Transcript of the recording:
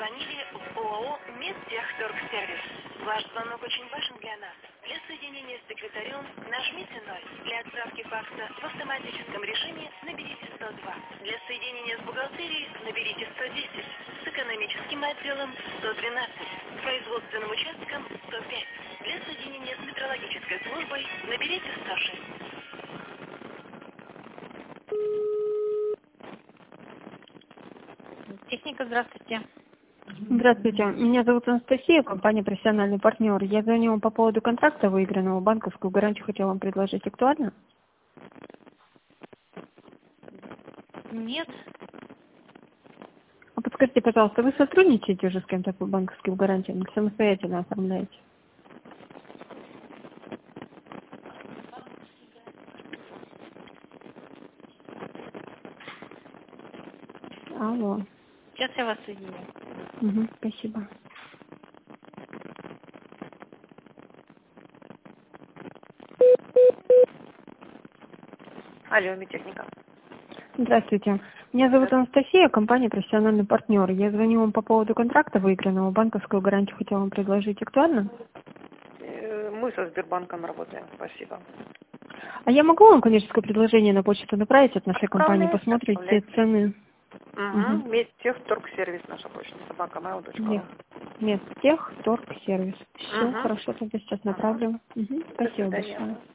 позвонили в ОАО «Медтехторгсервис». Ваш звонок очень важен для нас. Для соединения с секретарем нажмите 0. Для отправки факса в автоматическом режиме наберите 102. Для соединения с бухгалтерией наберите 110. С экономическим отделом 112. С производственным участком 105. Для соединения с метрологической службой наберите 106. Техника, здравствуйте. Здравствуйте, меня зовут Анастасия, компания «Профессиональный партнер». Я звоню вам по поводу контракта, выигранного, банковскую гарантию хотела вам предложить. Актуально? Нет. А подскажите, пожалуйста, вы сотрудничаете уже с кем-то по банковским гарантиям или самостоятельно оформляете? Алло. Сейчас я вас соединю. Спасибо. Алло, Медтехника. Здравствуйте. Меня зовут Анастасия, компания «Профессиональный партнер». Я звоню вам по поводу контракта, выигранного, банковскую гарантию хотела вам предложить. Актуально? Мы со Сбербанком работаем, спасибо. А я могу вам коммерческое предложение на почту направить от нашей компании, посмотрите Отправляйте. цены? Медтехторгсервис наша почта, собака.mail.ru. Медтехторгсервис. Все, хорошо, тогда сейчас направлю. До Спасибо свидания. большое.